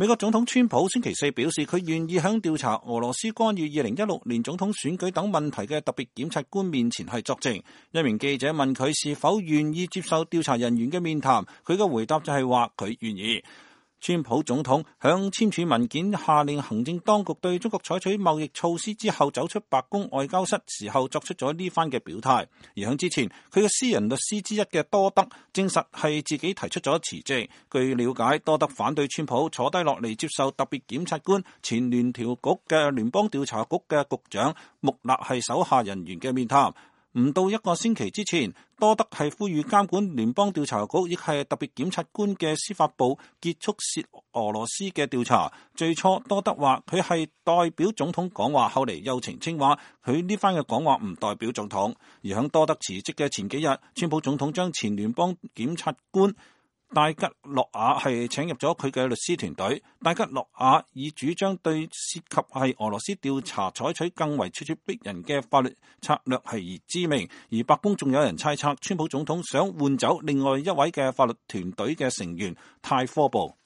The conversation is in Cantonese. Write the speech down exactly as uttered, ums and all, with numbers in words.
美國總統川普星期四表示，佢願意響調查俄羅斯干預二零一六年總統選舉等問題嘅特別檢察官面前係作證。一名記者問佢是否願意接受調查人員嘅面談，佢嘅回答就係話佢願意。川普總統響簽署文件下令行政當局對中國採取貿易措施之後，走出白宮外交室時候作出咗呢番嘅表態。而響之前，佢嘅私人律師之一嘅多德證實係自己提出咗辭職。據了解，多德反對川普坐低落嚟接受特別檢察官前聯調局嘅聯邦調查局嘅局長穆勒係手下人員嘅面談。唔到一個星期之前，多德係呼籲監管聯邦調查局，亦係特別檢察官嘅司法部結束涉俄羅斯嘅調查。最初多德話佢係代表總統講話，後嚟又澄清話佢呢番嘅講話唔代表總統。而響多德辭職嘅前幾日，川普總統將前聯邦檢察官戴吉洛瓦係請入咗佢嘅律師團隊。戴吉洛瓦以主張對涉及係俄羅斯調查採取更為咄咄逼人嘅法律策略係而知名。而白宮仲有人猜測川普總統想換走另外一位嘅法律團隊嘅成員泰科布。